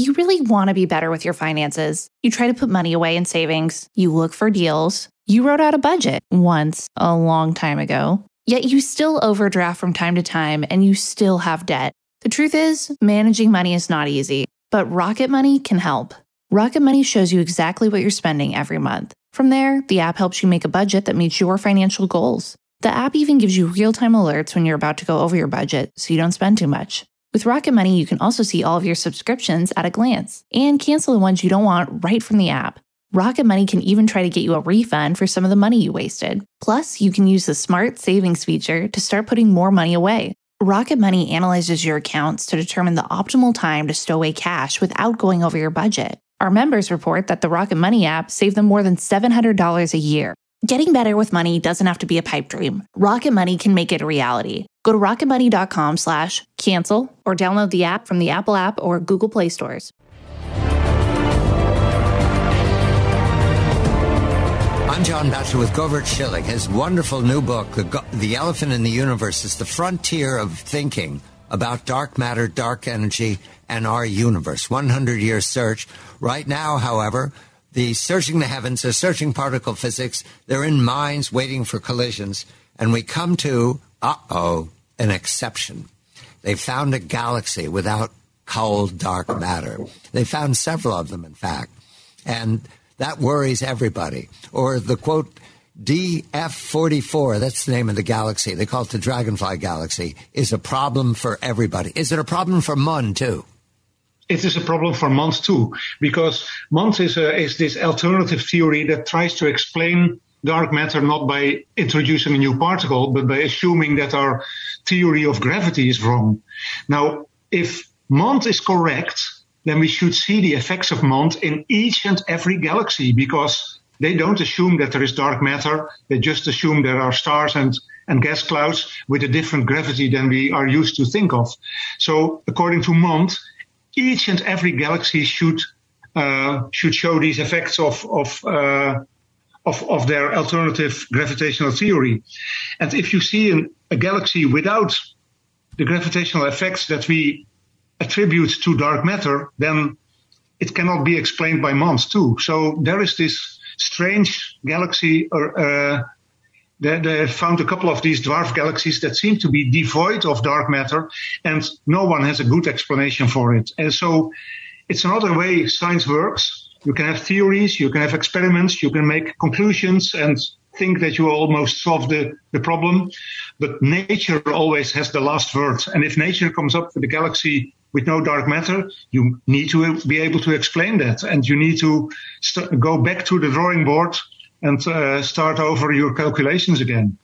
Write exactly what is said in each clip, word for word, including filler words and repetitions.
You really want to be better with your finances. You try to put money away in savings. You look for deals. You wrote out a budget once, a long time ago. Yet you still overdraft from time to time and you still have debt. The truth is, managing money is not easy, but Rocket Money can help. Rocket Money shows you exactly what you're spending every month. From there, the app helps you make a budget that meets your financial goals. The app even gives you real-time alerts when you're about to go over your budget so you don't spend too much. With Rocket Money, you can also see all of your subscriptions at a glance and cancel the ones you don't want right from the app. Rocket Money can even try to get you a refund for some of the money you wasted. Plus, you can use the Smart Savings feature to start putting more money away. Rocket Money analyzes your accounts to determine the optimal time to stow away cash without going over your budget. Our members report that the Rocket Money app saved them more than seven hundred dollars a year. Getting better with money doesn't have to be a pipe dream. Rocket Money can make it a reality. Go to rocketmoney.com slash cancel or download the app from the Apple app or Google Play stores. I'm John Batchelor with Govert Schilling. His wonderful new book, the, Go- the Elephant in the Universe, is the frontier of thinking about dark matter, dark energy, and our universe. one hundred year search. Right now, however, the searching the heavens, they're searching particle physics. They're in mines waiting for collisions. And we come to, uh-oh, an exception. They found a galaxy without cold, dark matter. They found several of them, in fact. And that worries everybody. Or the, quote, D F forty-four, that's the name of the galaxy. They call it the Dragonfly Galaxy, is a problem for everybody. Is it a problem for M U N, too? It is a problem for M U N too, because M U N is, a, is this alternative theory that tries to explain dark matter not by introducing a new particle, but by assuming that our theory of gravity is wrong. Now, if M U N is correct, then we should see the effects of M U N in each and every galaxy, because they don't assume that there is dark matter. They just assume there are stars and, and gas clouds with a different gravity than we are used to think of. So according to M U N, each and every galaxy should uh, should show these effects of of, uh, of of their alternative gravitational theory. And if you see an, a galaxy without the gravitational effects that we attribute to dark matter, then it cannot be explained by M U N too. So there is this strange galaxy, or uh, they, they found a couple of these dwarf galaxies that seem to be devoid of dark matter, and no one has a good explanation for it. And so it's another way science works. You can have theories, you can have experiments, you can make conclusions and think that you almost solved the, the problem, but nature always has the last word. And if nature comes up with a galaxy with no dark matter, you need to be able to explain that. And you need to st- go back to the drawing board and uh, start over your calculations again.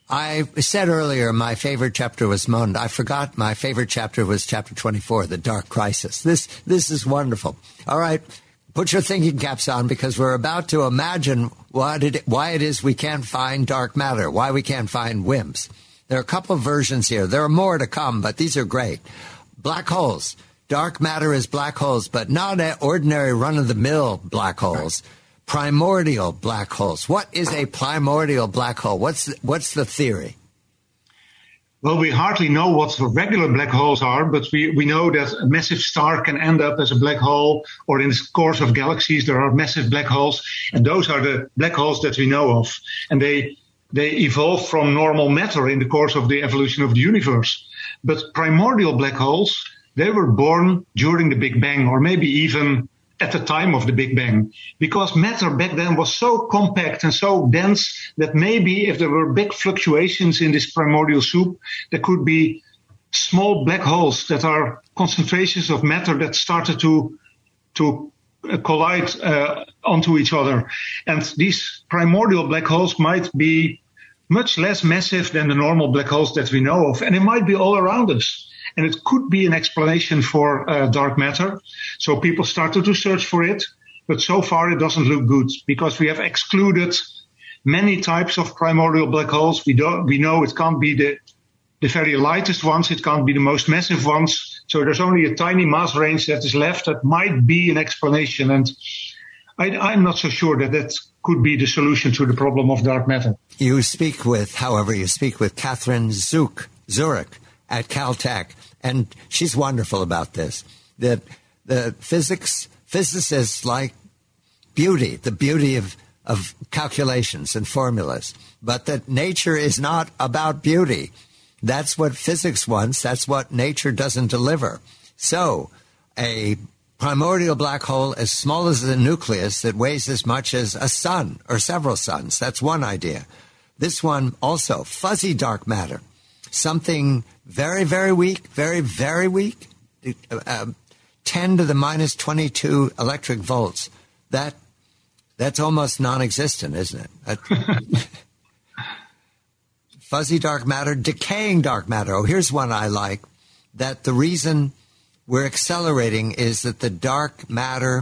I said earlier my favorite chapter was M U N. I forgot my favorite chapter was chapter twenty-four, The Dark Crisis. This this is wonderful. All right, put your thinking caps on, because we're about to imagine what it, why it is we can't find dark matter, why we can't find W I M Ps. There are a couple of versions here. There are more to come, but these are great. Black holes. Dark matter is black holes, but not ordinary run-of-the-mill black holes. Primordial black holes. What is a primordial black hole? What's the, what's the theory? Well, we hardly know what the regular black holes are, but we, we know that a massive star can end up as a black hole, or in the course of galaxies there are massive black holes, and those are the black holes that we know of. And they they evolved from normal matter in the course of the evolution of the universe. But primordial black holes, they were born during the Big Bang, or maybe even at the time of the Big Bang, because matter back then was so compact and so dense that maybe if there were big fluctuations in this primordial soup, there could be small black holes that are concentrations of matter that started to to collide uh, onto each other. And these primordial black holes might be much less massive than the normal black holes that we know of, and it might be all around us. And it could be an explanation for uh, dark matter. So people started to search for it, but so far it doesn't look good, because we have excluded many types of primordial black holes. We don't, we know it can't be the, the very lightest ones. It can't be the most massive ones. So there's only a tiny mass range that is left that might be an explanation. And I, I'm not so sure that that could be the solution to the problem of dark matter. You speak with, however, you speak with Catherine Zook, Zurich at Caltech, and she's wonderful about this. That the physics physicists like beauty, the beauty of, of calculations and formulas, but that nature is not about beauty. That's what physics wants. That's what nature doesn't deliver. So a primordial black hole as small as the nucleus that weighs as much as a sun or several suns. That's one idea. This one also, fuzzy dark matter, something very, very weak, very, very weak, uh, ten to the minus twenty-two electric volts. That That's almost non-existent, isn't it? That, fuzzy dark matter, decaying dark matter. Oh, here's one I like, that the reason we're accelerating is that the dark matter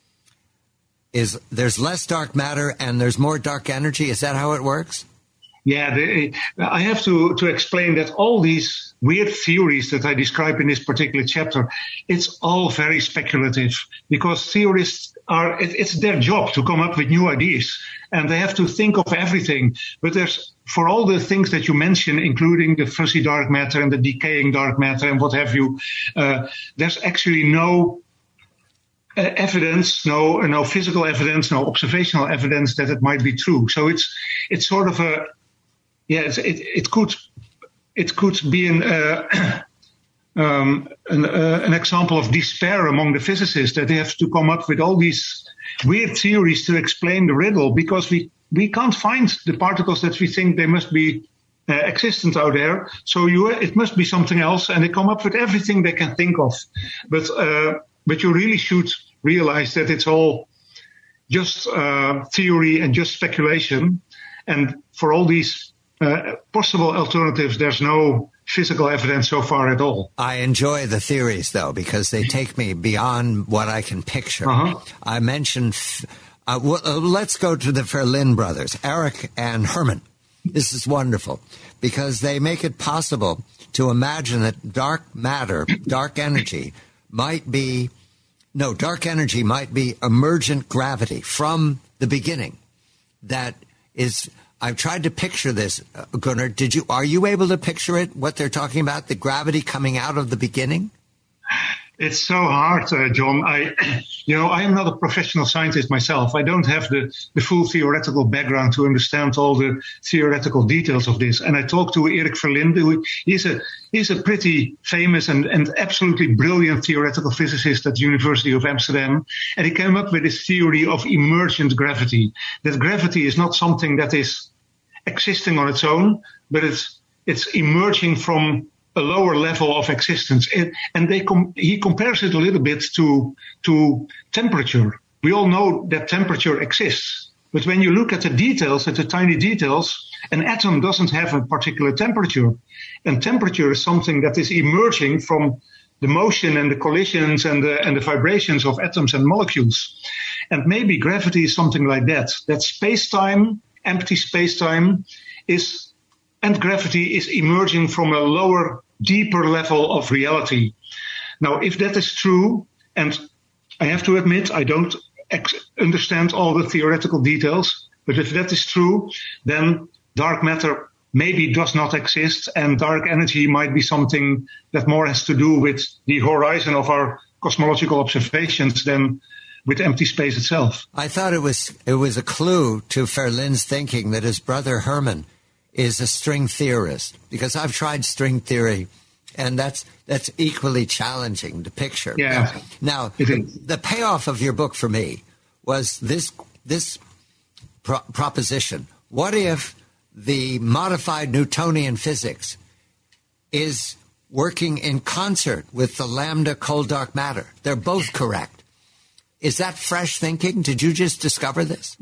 is, there's less dark matter and there's more dark energy. Is that how it works? Yeah, the, I have to, to explain that all these weird theories that I describe in this particular chapter, it's all very speculative, because theorists are, it, it's their job to come up with new ideas, and they have to think of everything. But there's, for all the things that you mentioned, including the fuzzy dark matter and the decaying dark matter and what have you, uh, there's actually no uh, evidence, no, no physical evidence, no observational evidence that it might be true. So it's, it's sort of a, Yes, it, it could it could be an uh, um, an, uh, an example of despair among the physicists, that they have to come up with all these weird theories to explain the riddle, because we, we can't find the particles that we think they must be uh, existent out there. So you, it must be something else, and they come up with everything they can think of. But uh, but you really should realize that it's all just uh, theory and just speculation, and for all these Uh, possible alternatives, there's no physical evidence so far at all. I enjoy the theories, though, because they take me beyond what I can picture. Uh-huh. I mentioned, uh, well, uh, let's go to the Ferlin brothers, Eric and Herman. This is wonderful, because they make it possible to imagine that dark matter, dark energy, might be, no, dark energy might be emergent gravity from the beginning. That is... I've tried to picture this, uh, Gunnar. Did you? Are you able to picture it? What they're talking about, the gravity coming out of the beginning? It's so hard, uh, John. I, you know, I am not a professional scientist myself. I don't have the, the full theoretical background to understand all the theoretical details of this. And I talked to Erik Verlinde, who he's a he's a pretty famous and, and absolutely brilliant theoretical physicist at the University of Amsterdam. And he came up with this theory of emergent gravity. That gravity is not something that is existing on its own, but it's it's emerging from a lower level of existence. It, and they com- he compares it a little bit to to temperature. We all know that temperature exists, but when you look at the details, at the tiny details, an atom doesn't have a particular temperature. And temperature is something that is emerging from the motion and the collisions and the, and the vibrations of atoms and molecules. And maybe gravity is something like that, that space-time, empty space-time is, and gravity is emerging from a lower, deeper level of reality. Now, if that is true, and I have to admit, I don't ex- understand all the theoretical details, but if that is true, then dark matter maybe does not exist, and dark energy might be something that more has to do with the horizon of our cosmological observations than with empty space itself. I thought it was it was a clue to Verlinde's thinking that his brother Herman is a string theorist, because I've tried string theory, and that's that's equally challenging to picture. Yeah. Now, now the payoff of your book for me was this this pro- proposition. What if the modified Newtonian physics is working in concert with the lambda cold dark matter? They're both correct. Is that fresh thinking? Did you just discover this?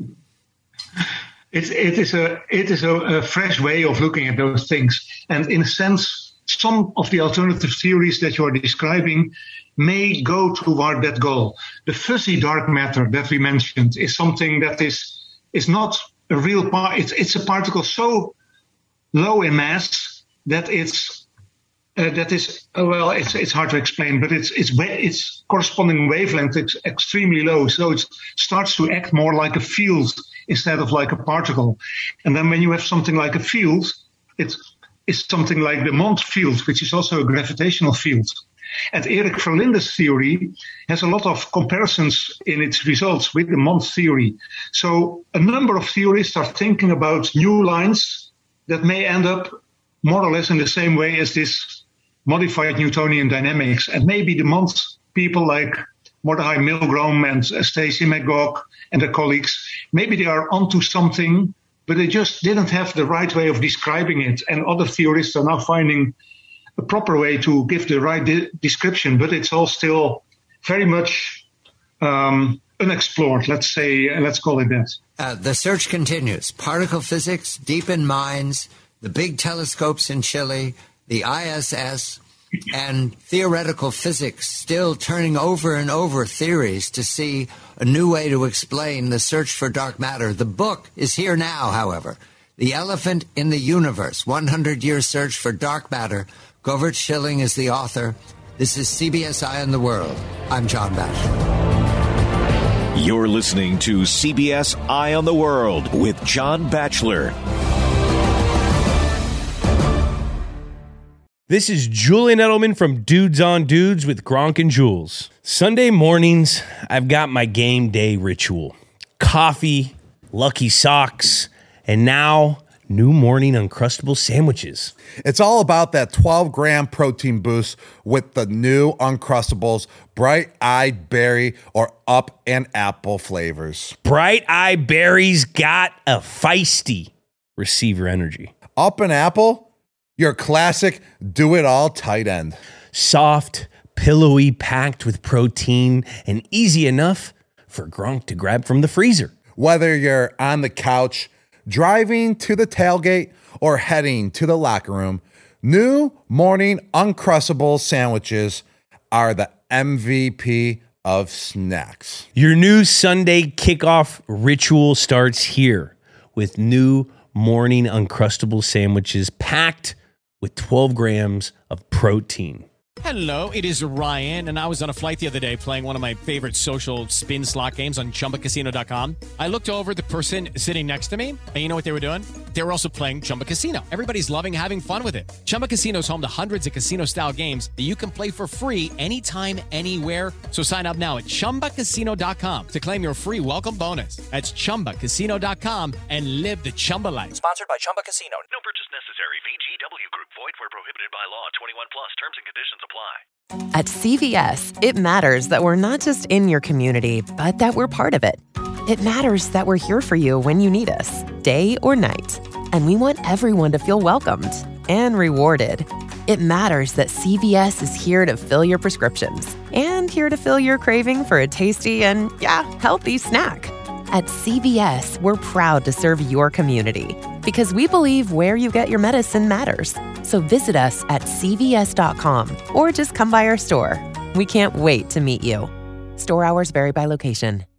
It, it is a it is a, a fresh way of looking at those things. And in a sense, some of the alternative theories that you are describing may go toward that goal. The fuzzy dark matter that we mentioned is something that is is not a real part. It's, it's a particle so low in mass that it's uh, that is uh, well, it's it's hard to explain, but it's it's its corresponding wavelength is extremely low, so it starts to act more like a field instead of like a particle. And then when you have something like a field, it's it's something like the Mond field, which is also a gravitational field. And Erik Verlinde's theory has a lot of comparisons in its results with the month theory. So a number of theorists are thinking about new lines that may end up more or less in the same way as this modified Newtonian dynamics. And maybe the month people like Mordechai Milgrom and Stacy McGough and their colleagues, maybe they are onto something, but they just didn't have the right way of describing it. And other theorists are now finding a proper way to give the right de- description, but it's all still very much um, unexplored, let's say, uh, let's call it that. Uh, the search continues. Particle physics, deep in mines, the big telescopes in Chile, the I S S, and theoretical physics still turning over and over theories to see a new way to explain the search for dark matter. The book is here now, however. The Elephant in the Universe, one hundred year Search for Dark Matter. Govert Schilling is the author. This is C B S Eye on the World. I'm John Batchelor. You're listening to C B S Eye on the World with John Batchelor. This is Julian Edelman from Dudes on Dudes with Gronk and Jules. Sunday mornings, I've got my game day ritual. Coffee, Lucky Socks, and now new morning Uncrustable sandwiches. It's all about that twelve gram protein boost with the new Uncrustables bright-eyed berry or up and apple flavors. Bright-eyed berries got a feisty receiver energy. Up and apple? Your classic do-it-all tight end. Soft, pillowy, packed with protein, and easy enough for Gronk to grab from the freezer. Whether you're on the couch, driving to the tailgate, or heading to the locker room, new morning Uncrustable sandwiches are the M V P of snacks. Your new Sunday kickoff ritual starts here with new morning Uncrustable sandwiches packed with twelve grams of protein. Hello, it is Ryan, and I was on a flight the other day playing one of my favorite social spin slot games on Chumba Casino dot com. I looked over at the person sitting next to me, and you know what they were doing? They were also playing Chumba Casino. Everybody's loving having fun with it. Chumba Casino is home to hundreds of casino-style games that you can play for free anytime, anywhere. So sign up now at Chumba Casino dot com to claim your free welcome bonus. That's Chumba Casino dot com and live the Chumba life. Sponsored by Chumba Casino. No purchase necessary. V G W Group. Void where prohibited by law. twenty-one plus. Terms and conditions apply. At C V S, it matters that we're not just in your community, but that we're part of it. It matters that we're here for you when you need us, day or night. And we want everyone to feel welcomed and rewarded. It matters that C V S is here to fill your prescriptions and here to fill your craving for a tasty and, yeah, healthy snack. At C V S, we're proud to serve your community because we believe where you get your medicine matters. So visit us at C V S dot com or just come by our store. We can't wait to meet you. Store hours vary by location.